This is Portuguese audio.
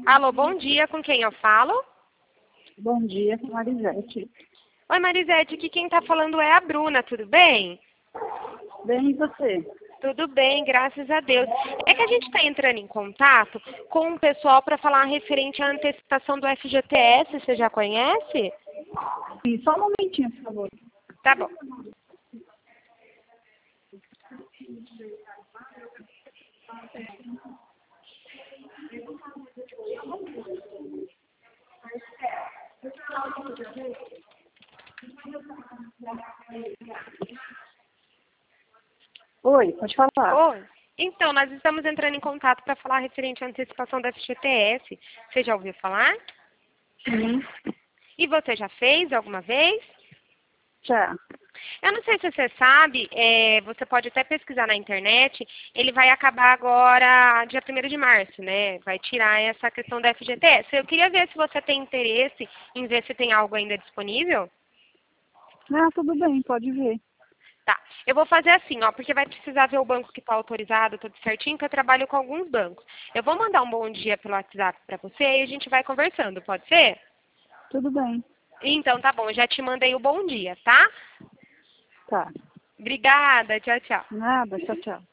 Alô, bom dia, com quem eu falo? Bom dia, Marisete. Oi, Marisete, aqui quem está falando é a Bruna, tudo bem? Bem, e você? Tudo bem, graças a Deus. É que a gente está entrando em contato com o pessoal para falar referente à antecipação do FGTS, você já conhece? Sim, só um momentinho, por favor. Tá bom. Oi, pode falar. Oi. Então, nós estamos entrando em contato para falar referente à antecipação do FGTS. Você já ouviu falar? Sim, E você já fez alguma vez? já. Eu não sei se você sabe, você pode até pesquisar na internet, ele vai acabar agora dia 1º de março, né? Vai tirar essa questão da FGTS. Eu queria ver se você tem interesse em ver se tem algo ainda disponível. Ah, tudo bem, pode ver. Tá, eu vou fazer assim, ó, porque vai precisar ver o banco que está autorizado, tudo certinho, que eu trabalho com alguns bancos. Eu vou mandar um bom dia pelo WhatsApp para você e a gente vai conversando, pode ser? Tudo bem. Então tá bom, eu já te mandei o bom dia, tá? Tá. Obrigada, tchau, tchau. Nada, tchau, tchau.